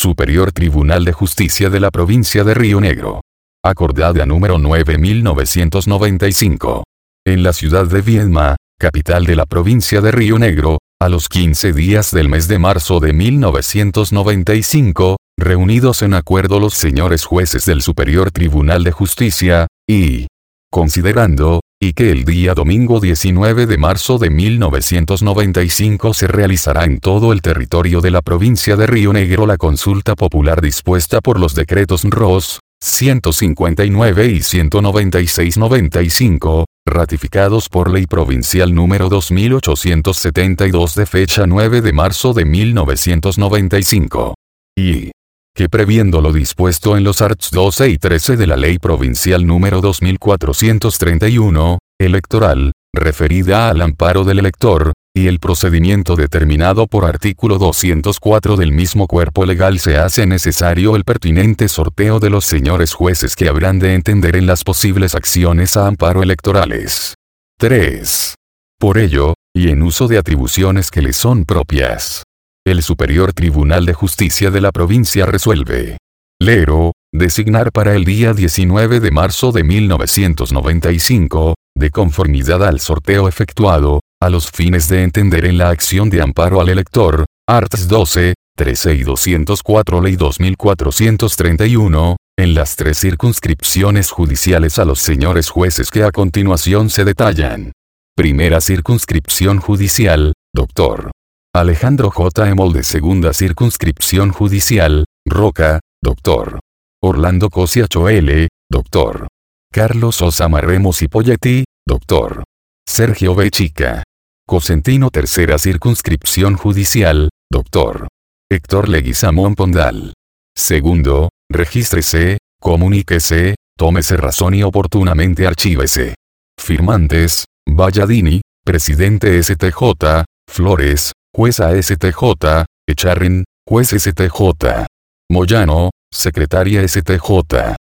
Superior Tribunal de Justicia de la Provincia de Río Negro. Acordada número 9.995. En la ciudad de Viedma, capital de la provincia de Río Negro, a los 15 días del mes de marzo de 1995, reunidos en acuerdo los señores jueces del Superior Tribunal de Justicia, y considerando, y que el día domingo 19 de marzo de 1995 se realizará en todo el territorio de la provincia de Río Negro la consulta popular dispuesta por los decretos ROS 159 y 196/95, ratificados por Ley Provincial número 2872 de fecha 9 de marzo de 1995. Y que previendo lo dispuesto en los arts 12 y 13 de la Ley Provincial número 2431, electoral, referida al amparo del elector, y el procedimiento determinado por artículo 204 del mismo cuerpo legal se hace necesario el pertinente sorteo de los señores jueces que habrán de entender en las posibles acciones a amparo electorales. 3. Por ello, y en uso de atribuciones que le son propias, el Superior Tribunal de Justicia de la provincia resuelve: lero, designar para el día 19 de marzo de 1995, de conformidad al sorteo efectuado, a los fines de entender en la acción de amparo al elector, arts 12, 13 y 204 Ley 2431, en las 3 circunscripciones judiciales a los señores jueces que a continuación se detallan. Primera circunscripción judicial, Dr. Alejandro J. Emolde. Segunda circunscripción judicial, Roca, Dr. Orlando Cosiacho L., Dr. Carlos Sosa Marremos y Poyetti, Dr. Sergio B. Chica. Cosentino. Tercera circunscripción judicial, Dr. Héctor Leguizamón Pondal. Segundo, regístrese, comuníquese, tómese razón y oportunamente archívese. Firmantes: Valladini, presidente STJ, Flores, jueza STJ, Echarren, juez STJ. Moyano, secretaria STJ.